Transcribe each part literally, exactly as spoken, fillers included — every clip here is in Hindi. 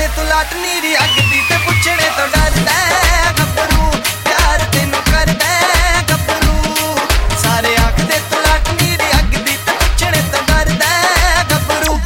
तू लाट नीरी अगदी ते पुछड़े तो डरदा गबरू प्यार तेनू करदा गबरू सारे आखदे तू लाट नीरी अगदी ते पुछड़े तो डरदा गबरू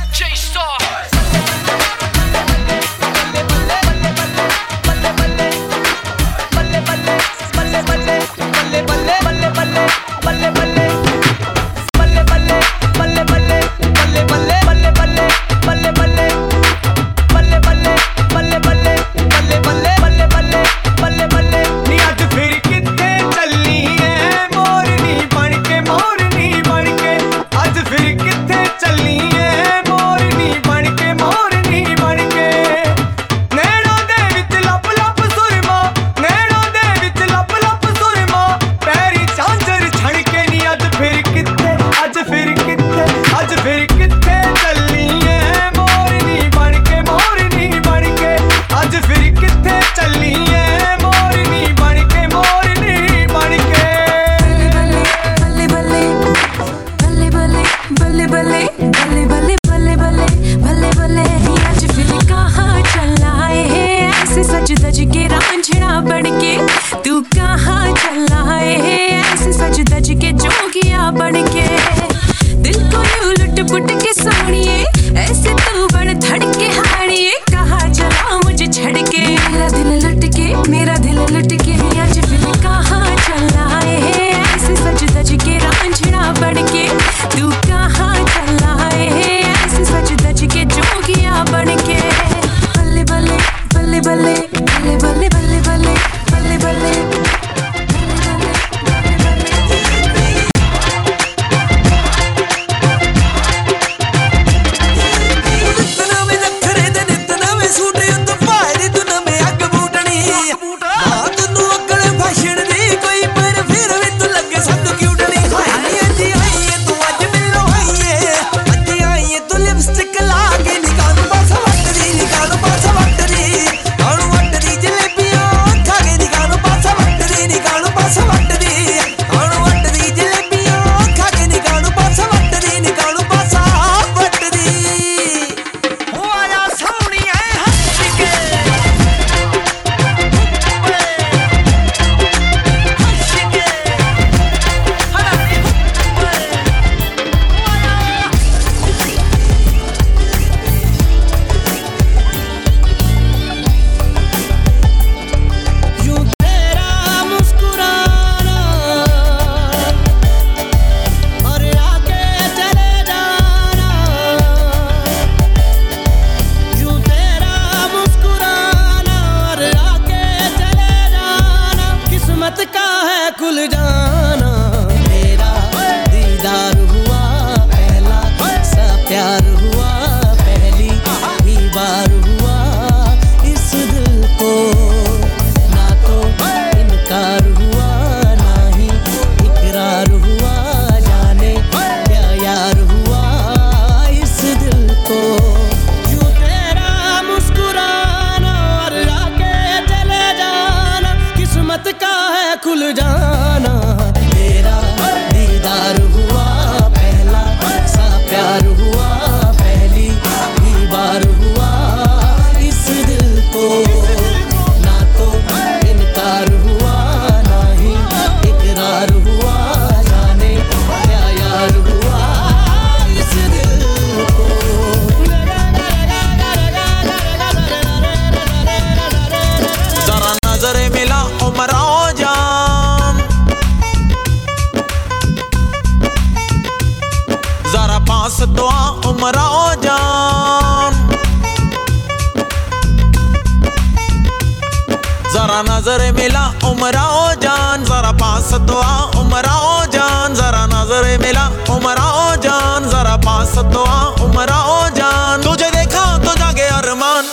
नजर मिला उमराओ जान जरा पास तो आ उमराओ जान जरा नजर मिला उमराओ जान जरा पास तो आ उमराओ जान तुझे देखा तो जागे अरमान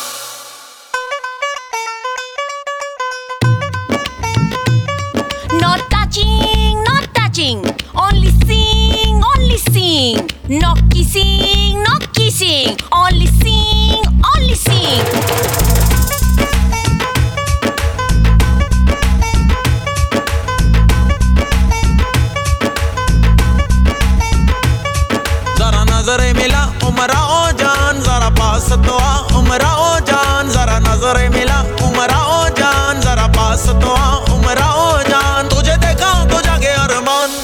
Not touching, not touching, only sing, only sing, no kissing, no kissing, only sing, only sing. नजर मिला उमराओ जान जरा पास तो आ उमराओ जान जरा पास तो आ उमरा ओ जान तुझे देखा तो जागे अरमान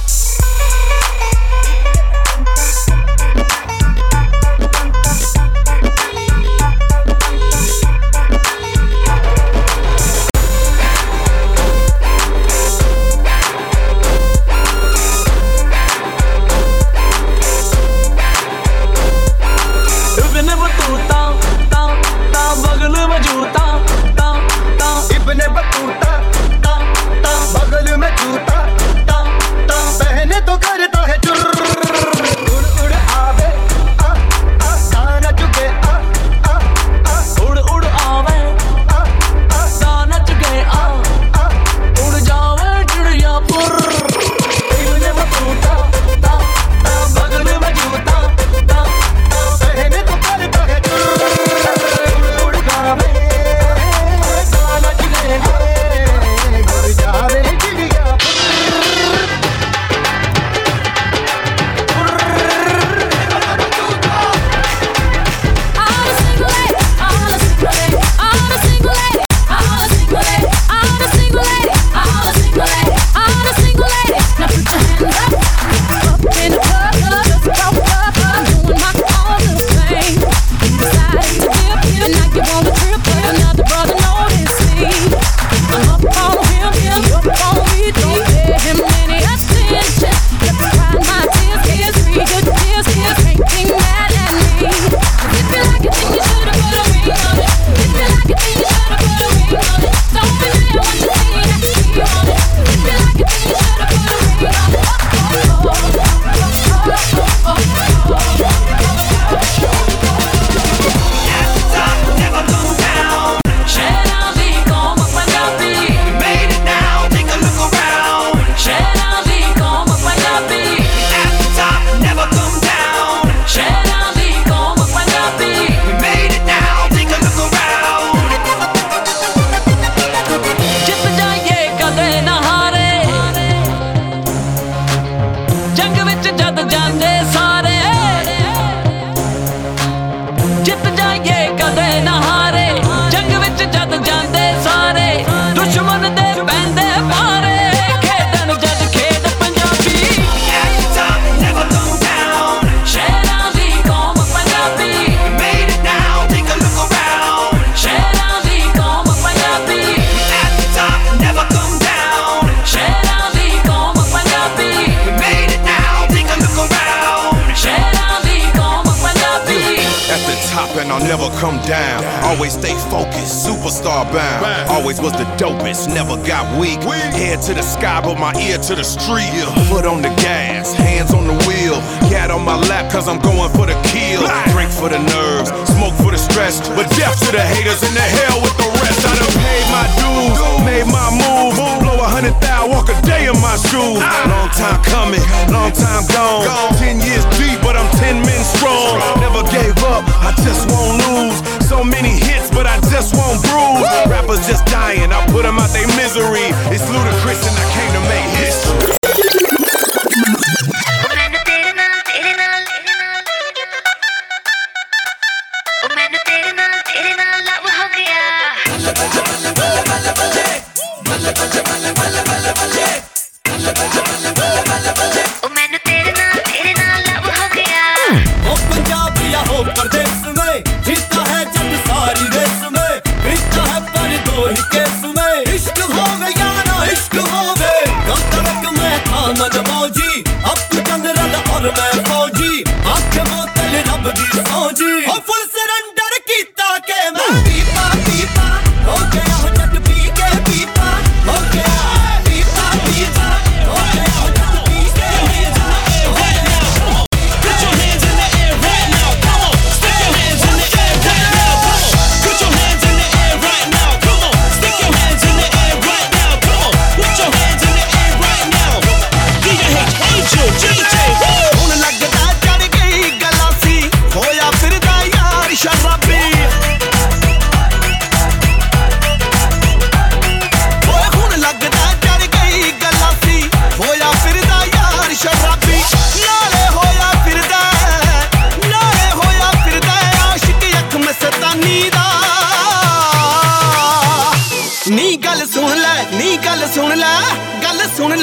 Come down, always stay focused, superstar bound. Always was the dopest, never got weak. Head to the sky, but my ear to the street. Foot on the gas, hands on the wheel. Cat on my lap, cause I'm going for the kill. Drink for the nerves, smoke for the stress. But death to the haters and the hell with the rest. I done paid my dues, made my move. Blow a hundred thousand, walk a day in my shoes. Long time coming, long time gone. Ten years deep, but I'm ten men strong. Never gave up, I just won't lose. So many hits, but I just won't bruise. Rappers just dying, I put them out their misery. It's ludicrous and I came to make history.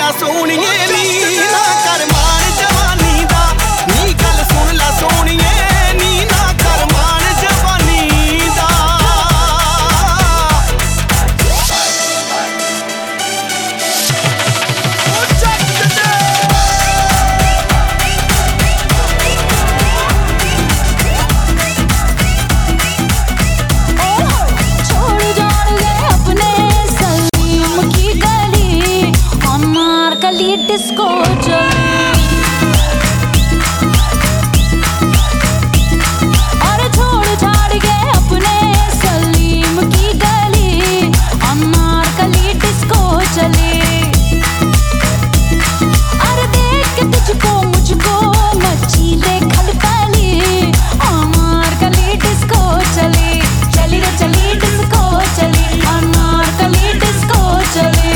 ला सोनिए नी ना कर मान जवानी दा नी गल सुन ला सोनिए नी ना कर मान जवानी दा डिस्को और छोड़ छाड़ के अपने सलीम की गली अनारकली डिस्को चली और देख के तुझको मुझको मची ले खलबली अनारकली डिस्को चली चली रे चली डिस्को चली अनारकली डिस्को चली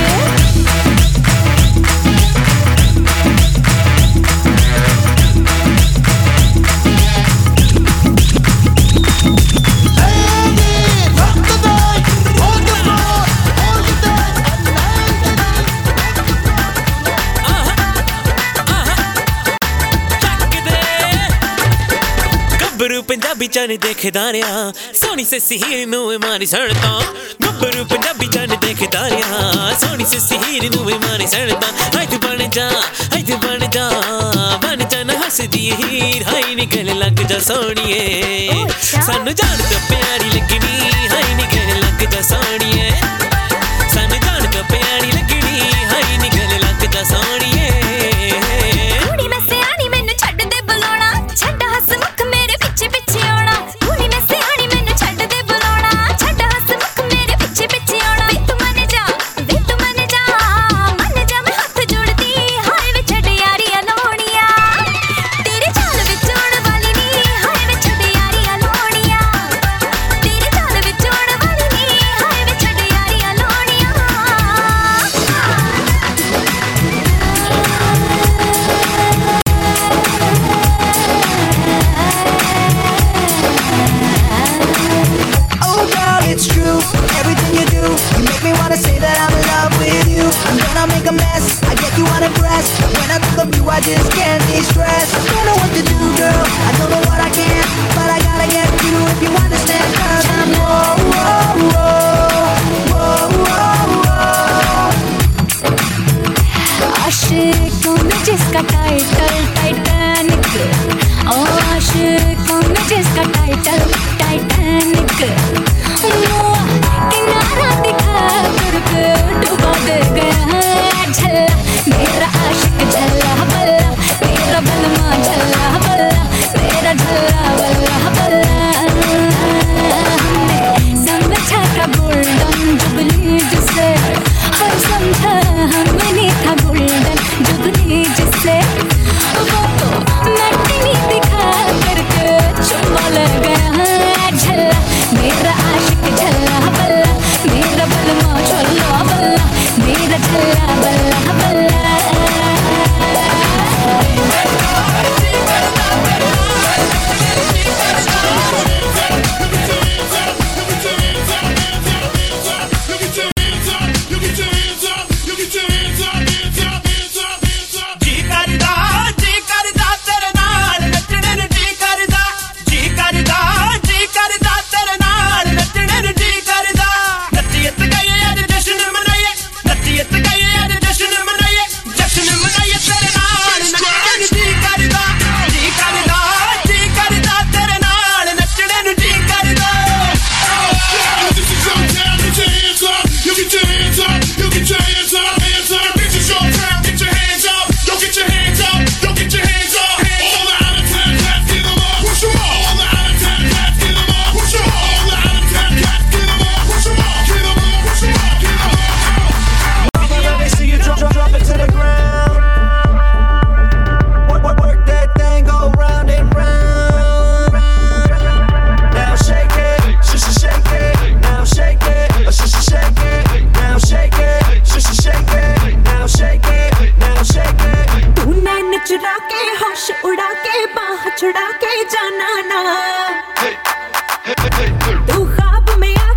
पंजाबी चाने देखे दारिया सोनी से सीर नुए मारी सड़ता गब्बरू पंजाबी चाने देखे दारिया सोनी से सीर नुए मारी सड़ता हाय तू बन जा हाय तू बन जा बन जा ना हंस दी हीर हाय निकल लग जा सोनिए सानू जान तो प्यारी लगनी हाय निकल लग जा सोनिए सानू जान तो प्यारी लगनी हाय निकल लग जा सोनिए कुड़ी मैं सियानी मैनू छड्ड दे बुलाना छड्ड हस मुख मेरे पिछे पिछे आना कुड़ी मैं सियानी मैनू छड्ड दे बुलाना छड्ड हस मुख मेरे पिछे पिछे आना वे तू मन जा वे तू मन जा मन जा मैं हाथ जोड़दी हाय वे छड्ड यारी अलोनिया तेरे चाल विच आउण वाली नी हाय वे छड्ड यारी अलोनिया तेरे चाल विच आउण वाली नी हाय वे छड्ड यारी अलोनिया Oh girl, it's true, everything you do, you make me wanna say that I'm in love with you. I'm gonna make a mess, I get you unimpressed. When I think of you, I just can't de-stress. I don't know what to do, girl, I don't know what I can, but I gotta get you if you understand. Cause I'm whoa, whoa, whoa, whoa, whoa, whoa. आशिकों में जिसका टाइटल टाइटैनिक ओ आशिकों में जिसका टाइटल टाइटैनिक मुआ किनारा दिखा करके डुबा दे गया है झल्ला मेरा आशिक झल्ला बल्ला मेरा बलमा झल्ला बल्ला मेरा झल्ला बल्ला बल्ला हमने समझा था गोल्डन जुबली जिसे हर समझा हमने था गोल्डन जुबली जिसे वो तो मैटिनी दिखा करके चुम्मा ले गया है झल्ला मेरा आशिक झल्ला बल्ला मेरा बलमा झल्ला बल्ला मेरा झल्ला बल्ला बल्ला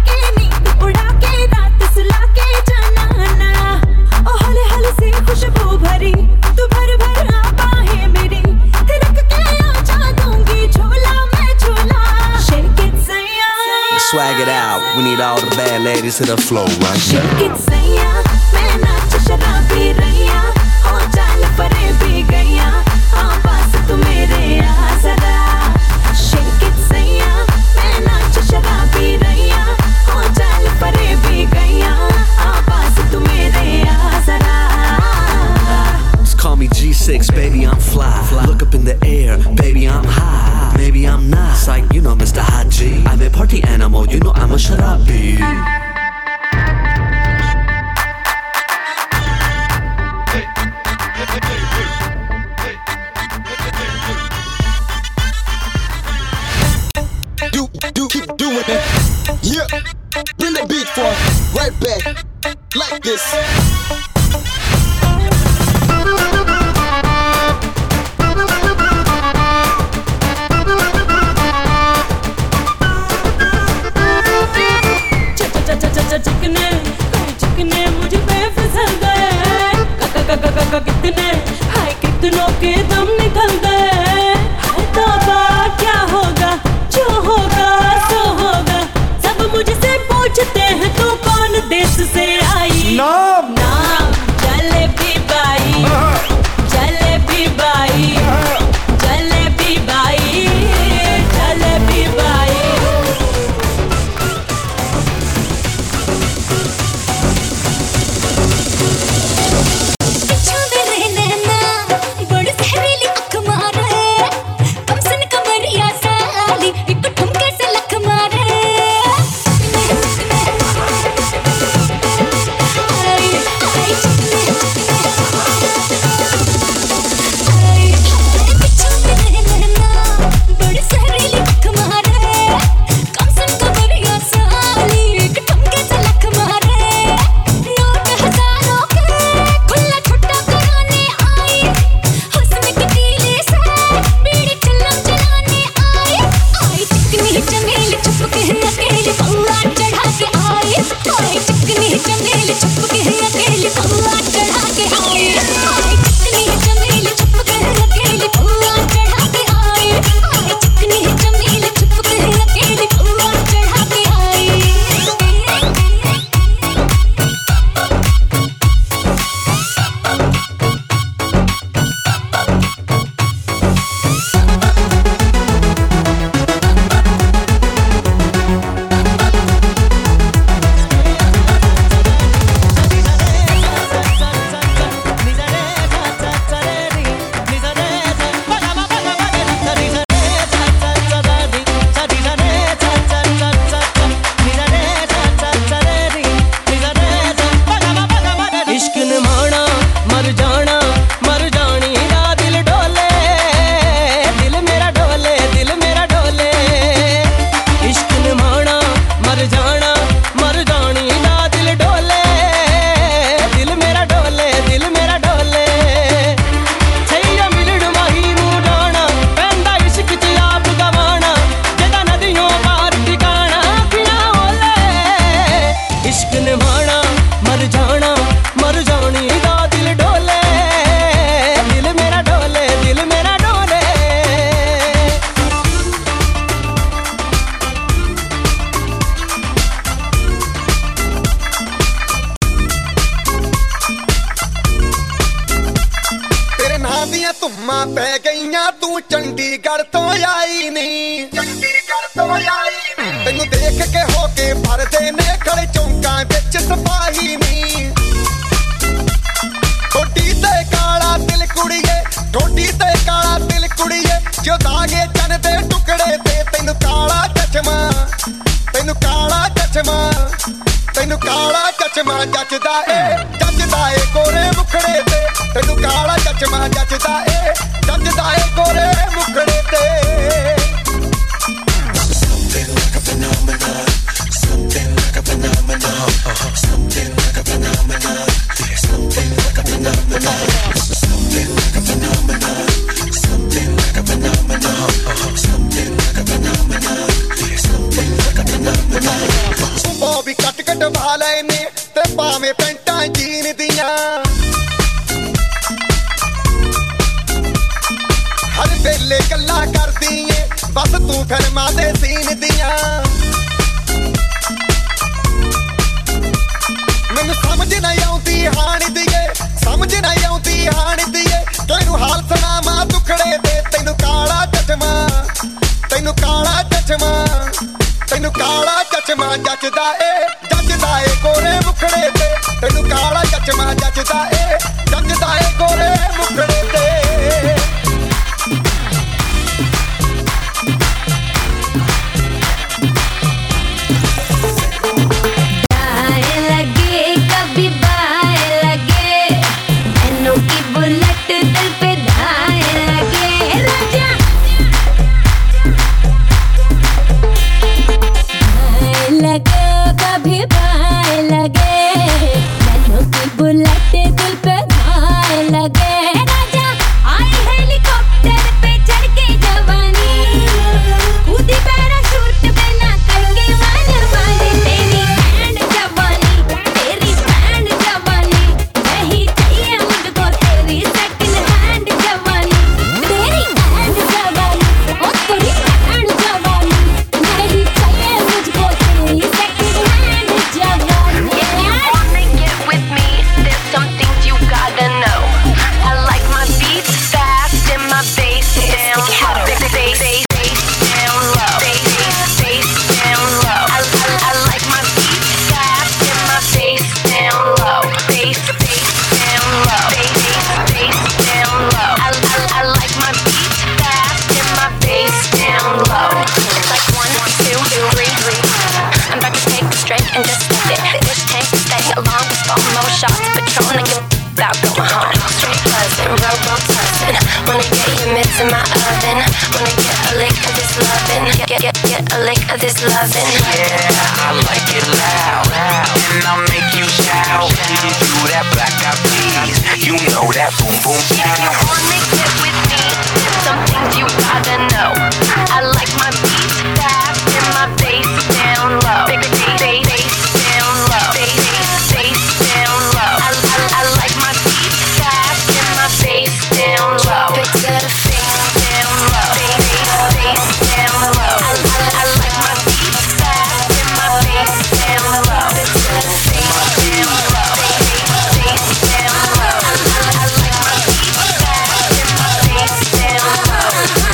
खुशबू swag it out. We need all the bad ladies to the floor right now. Shake it, sayya, main naach sharabi rahiya, ho chal pare bhi gaya, aa paas tu mere aa zara. Shake it, sayya, main naach sharabi rahiya, ho chal pare bhi gaya, aa paas tu mere aa zara. Just call me G six, baby, I'm fly. Look up in the air, baby, I'm high. Maybe I'm not, psych, you know Mister Haji. I'm a party animal, you know I'm a sharabi. Do, do, keep doing it. Yeah, bring the beat for right back, like this. चिकने चिकने मुझे पे फिसल गए, कितने हाय कितनों के दम निकल गए। हाय तौबा क्या होगा, जो होगा सो होगा। सब मुझसे पूछते हैं तू कौन देश से आई। नाम नाम जलेबी बाई, जलेबी बाई, जलेबी बाई, जलेबी बाई। चंडीगढ़ तो आई नहीं, चंडीगढ़ तो आई नहीं। तेनू देख के होके भरदे ने खड़े चौंका विच सिपाही नहीं। ठोडी ते काला दिल कुड़िए, ठोडी ते काला दिल कुड़िए, जो दागे चन दे टुकड़े ते तेनू काला चश्मा, तेनू काला चश्मा, तेनू काला चश्मा जचदा ए, जचदा ए गोरे मुखड़े ते। तेनू काला चश्मा जचदा ए, जचदा ए गोरे मुखड़े ते। Something like a phenomenon, something like a phenomenon, something like a phenomenon, something like a phenomenon, something like a phenomenon, something like a phenomenon, something like a phenomenon, something like a phenomenon। Bobby cut cut वाले ने ते पावे पेंटा जीन दियां, हर वेले गल्ला करदी ए बस तू फिल्मां दे सीन दियां। ਤੈਨੂੰ ਕਾਲਾ ਚਸ਼ਮਾ ਜੱਚਦਾ ਏ ਜੱਚਦਾ ਏ ਗੋਰੇ ਮੁਖੜੇ ਤੇ ਤੈਨੂੰ ਕਾਲਾ ਚਸ਼ਮਾ ਜੱਚਦਾ ਏ ਜੱਚਦਾ ਏ ਗੋਰੇ ਮੁਖੜੇ ਤੇ in my oven. Wanna get a lick of this lovin', get, get, get, get a lick of this lovin'. Yeah, I like it loud, and I'll make you shout. You do that black eyed peas, you know that boom boom If you wanna get with me, there's some things you gotta know. I like my beats fast and my bass down low. Big bass, bass down low. Bass, bass down low. I, I, I like my beats fast and my bass down low. Big to the face down low. Bass, bass down low. I, I, I like my beats fast and my bass down low. Big to the face down low. Bass, bass down low. I, I, I like my beats fast and my bass down low.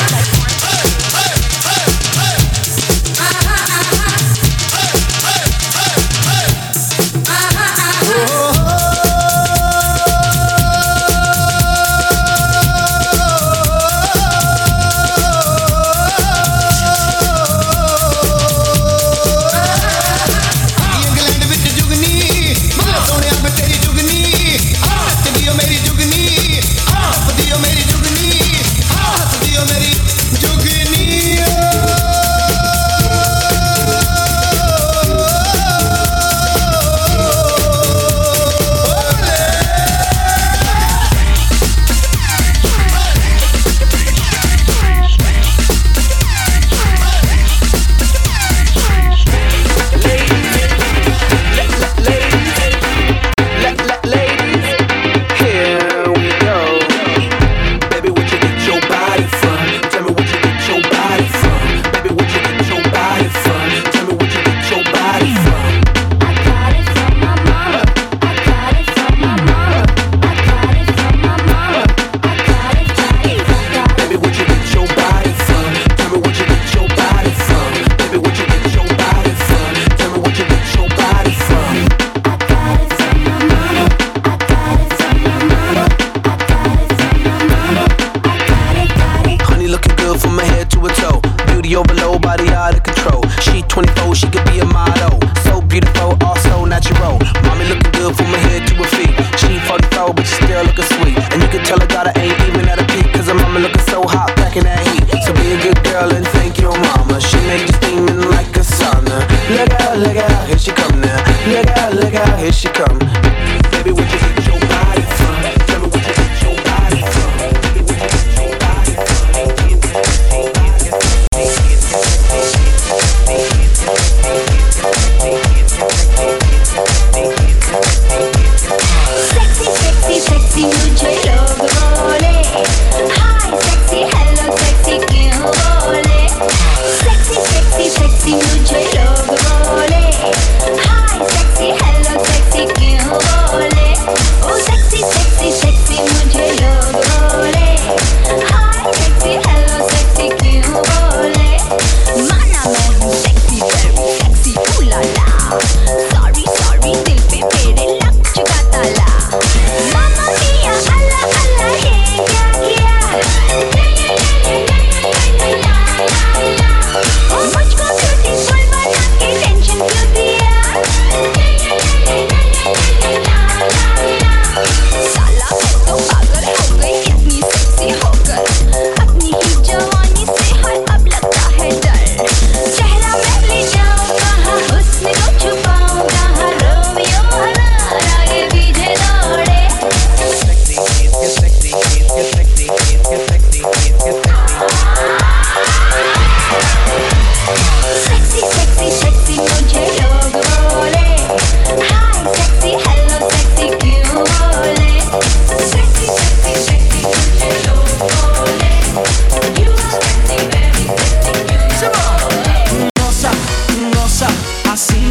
Overload, body out of control. She twenty-four, she could be a model. So beautiful, also natural. Mommy looking good from her head to her feet. She forty-four, but she still looking sweet. And you can tell her daughter ain't even at a peak, cause her mama looking so hot, packing that heat. So be a good girl and thank your mama. She make you steaming like a sauna. Look out, look out, here she come now. Look out, look out, here she come. Baby, where'd you get your body from? Tell me where'd you get your body from? Baby, where'd you get your body from? Sexy, sexy, sexy, मुझे लोग बोले Hi, sexy, hello, sexy क्यों बोले Sexy, sexy, sexy, मुझे लोग बोले Hi, sexy, hello, sexy क्यों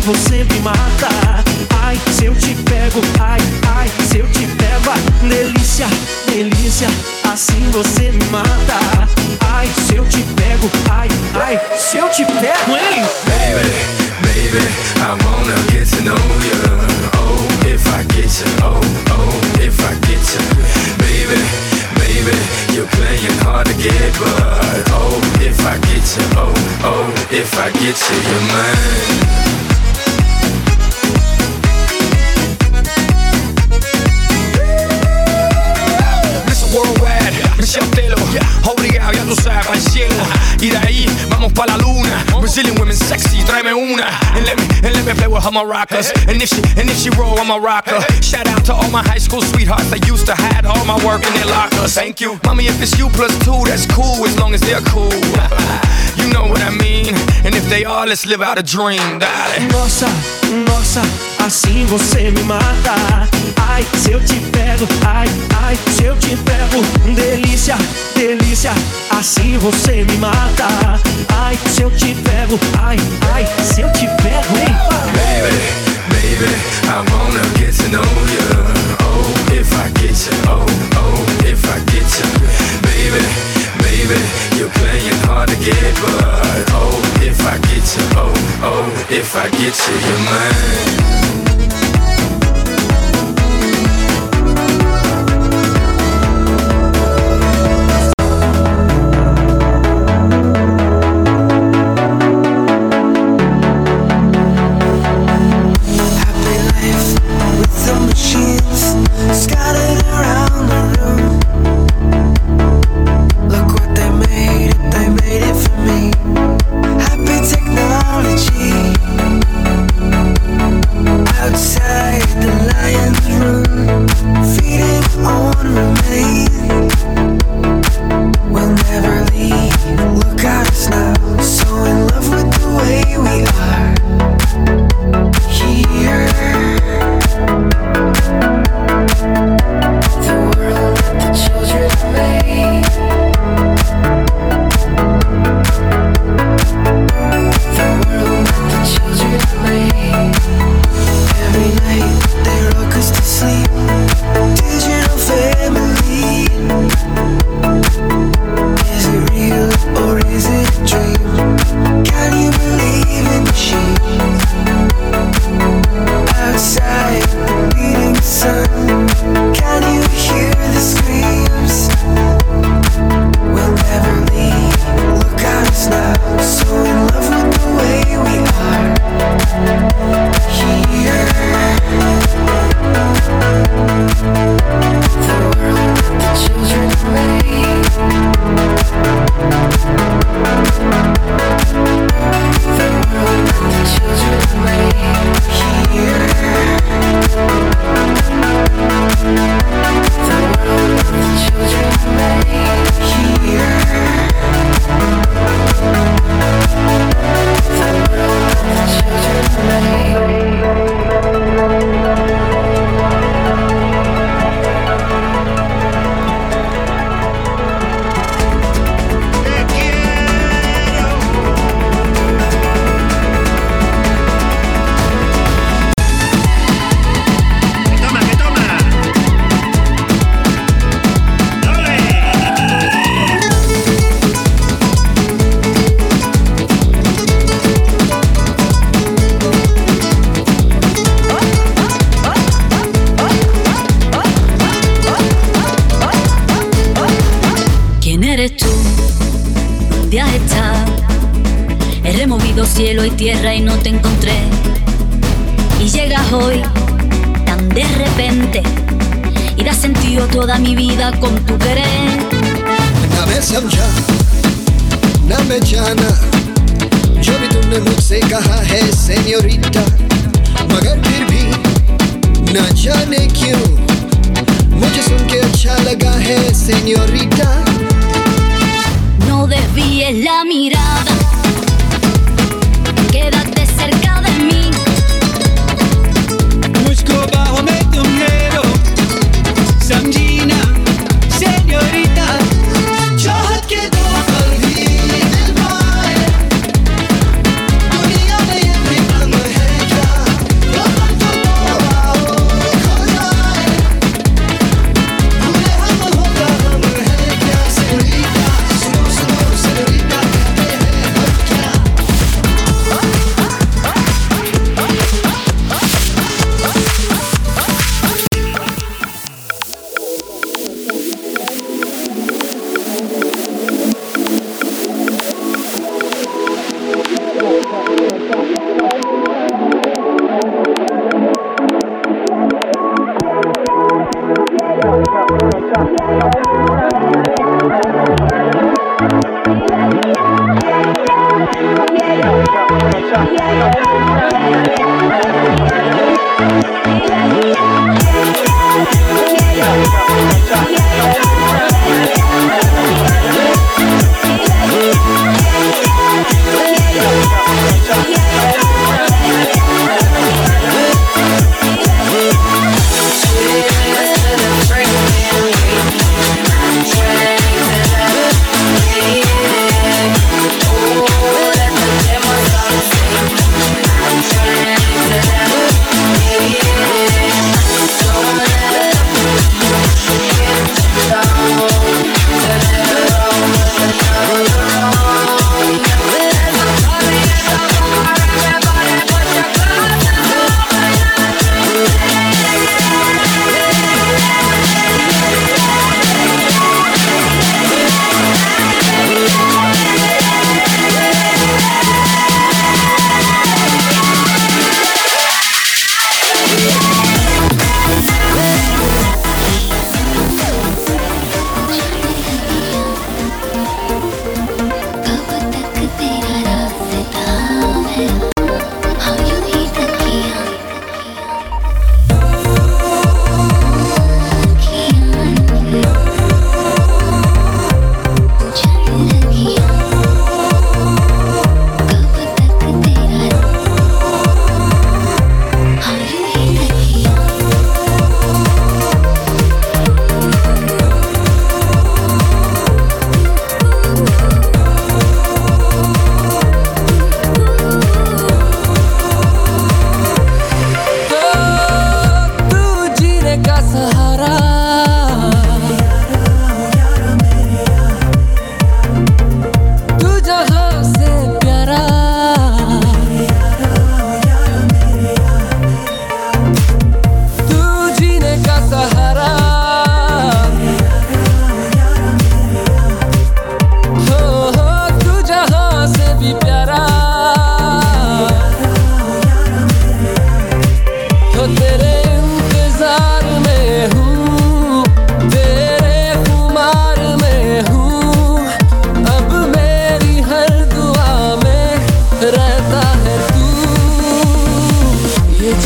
você me mata. Ai, se eu te pego, ai, ai, se eu te pego, ai, delícia, delícia, assim você me mata. Ai, se eu te pego, ai, ai, se eu te pego, hein? Baby, baby, I wanna get to know you. Oh, if I get you, oh, oh, if I get you. Baby, baby, you're playing hard to get, but oh, if I get you, oh, oh, if I get you, you're mine. Worldwide, Michelle Telo, obligado, ya tú sabes, para el cielo. Y de ahí vamos pa' la luna. Brazilian women sexy, tráeme una. And let me, and let me play with her maracas. And if she, and if she roll, I'm a rocker. Shout out to all my high school sweethearts that used to hide all my work in their lockers. Thank you, mommy. If it's you plus two, that's cool as long as they're cool. You know what I mean. And if they are, let's live out a dream, darling. Nossa, nossa, assim você me mata. Ai, se eu te pego, ai, ai, se eu te pego, delícia, delícia, assim você me mata. Ai, se eu te pego, ai, ai, se eu te pego, hein? Baby, baby, I wanna get to know you. Oh, if I get you, oh, oh, if I get you. Baby, baby, you're playing hard to get, but oh, if I get you, oh, oh, if I get you, you're mine. Scattered around the room. Look what they made it, they made it for me. Happy technology. Outside the lion's room, feeding on remain. We'll never leave, look at us now. So in love with the way we are here. Cielo y tierra y no te encontré. Y llegas hoy tan de repente y das sentido a toda mi vida con tu querer. ना मैं समझा ना मैं जाना जो भी तुमने मुझसे कहा है सेन्योरिटा, मगर फिर भी ना जाने क्यों मुझे सुन के अच्छा लगा है senorita. No desvíes la mirada, quédate cerca de mí. मुझको बाहों में तुम ले लो, समझी ना सेन्योरिटा. चाहत के दो पल भी दिल पाए, दुनिया में ये भी गम है क्या.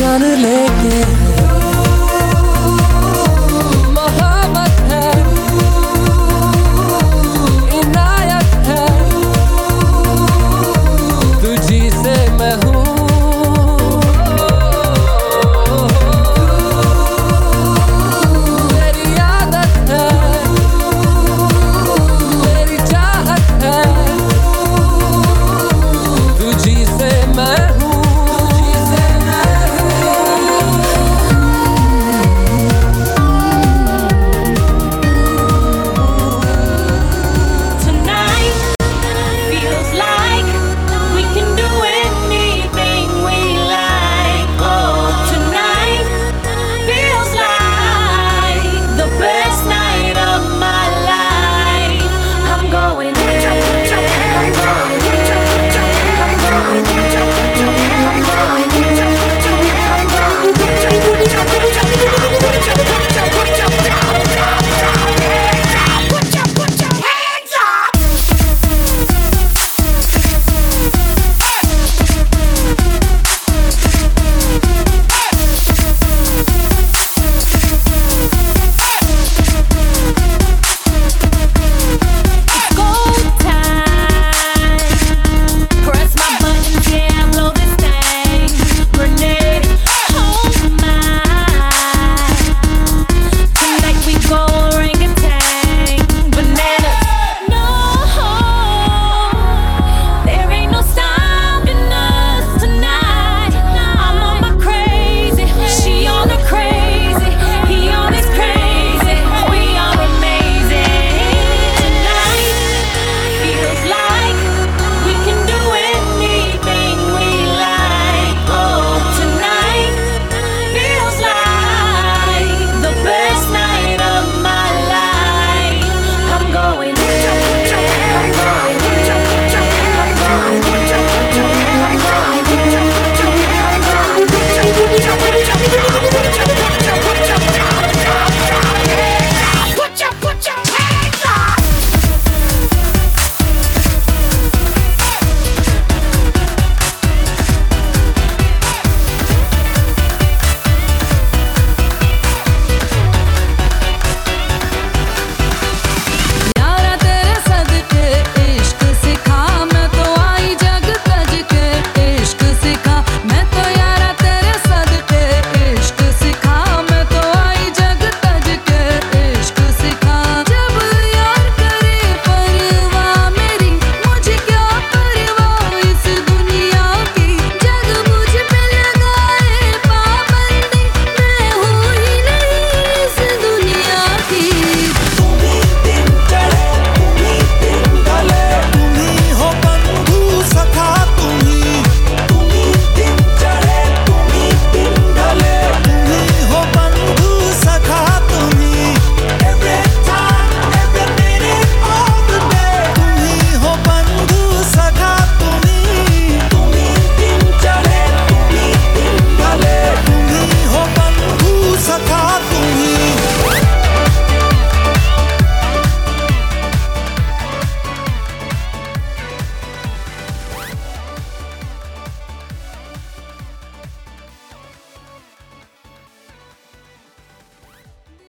जान लेके